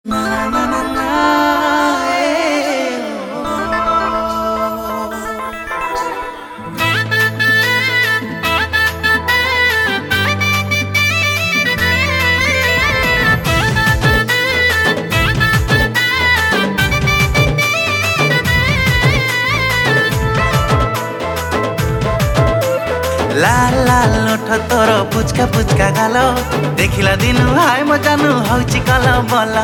लाल लाल ओठ तोर पुचका पुचका गाल देखिला दिनु हाय म जानु हौची कल बल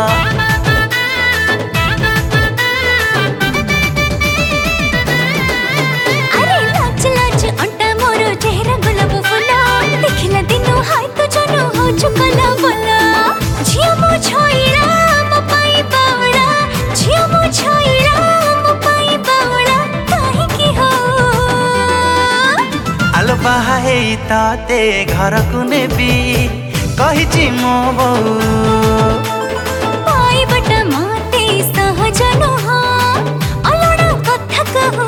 अरे लाच लाच अंटा मोर चेहरा गुलाब फुल देखिला दिनु हाय तो जानु हौची कल बल झियो मो छोइरा म पाई बावड़ा झियो मो छोइरा म पाई बावड़ा काहे की हो आलो बाहे ताते घर को नेबी कहिची मो बहू पाई बट माते सहज नुह अलड़ा कथा कहू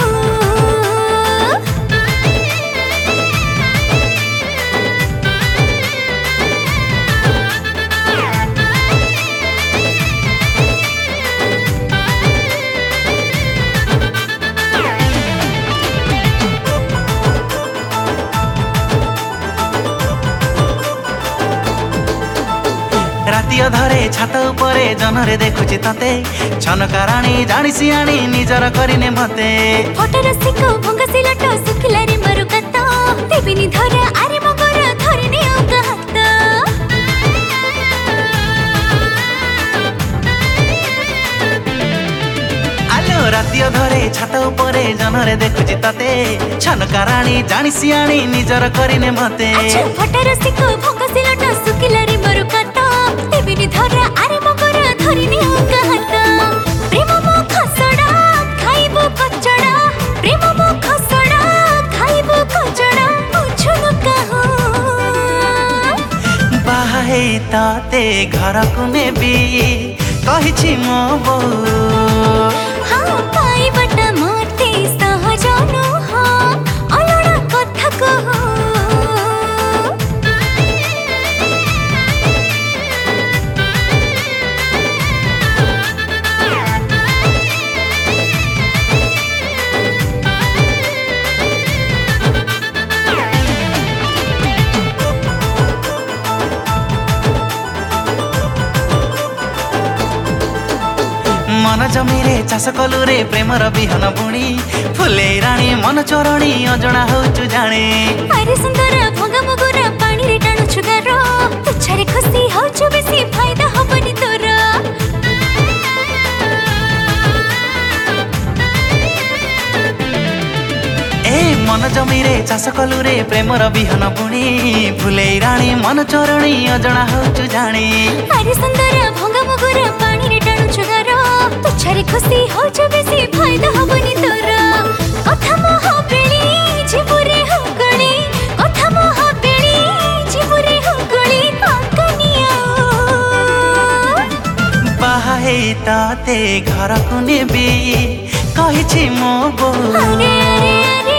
राति अधरे छात उपरे जनरे देखुची तते छनका राणी जानी सियाणी निजर करिने मते फोटो रसिको भंगा सिलट सुखिला रे मरु कत देबिनी धरा आरे मगर धरिने औकात आलो राति अधरे छात उपरे जनरे देखुची तते छनका राणी जानी सियाणी निजर करिने मते अच्छा फोटो रसिको भंगा सिलट सुखिला रे मरु कत देबिनी धरा आरे मगर धरिने औकात प्रेम मो खसड़ा खाइबो कचड़ा प्रेम मो खसड़ा खाइबो कचड़ा बुझुनु कहो बाहे ताते घर को नेबी कहिची मो बहू हाँ पाई बट माते सहज नुह अलड़ा कथा कहू मन जमीरे चाष कलु रे प्रेमर बिहन बुणी फुले राणी मन चोरणी अजणा होचु जाने अरे सुंदर भंगा मगुरा पानी रे टाणु छुगार तुच्छारे खुशी होचु बेसी फायदा हबनी तोर ए मन जमीरे चाष कलु रे प्रेमर बिहन बुणी फुले राणी मन चोरणी अजणा होचु जाने अरे सुंदर भंगा मगुरा पानी रे टाणु छुगार तुच्छारे खुशी होचु बेसी फायदा हबनी तोर कथा मोह बेली जीवरे हुगली कथा मोह बेली जीवरे हुगली काकनिया बाहे ताते घर को नेबी कहिची मो बहू अरे अरे अरे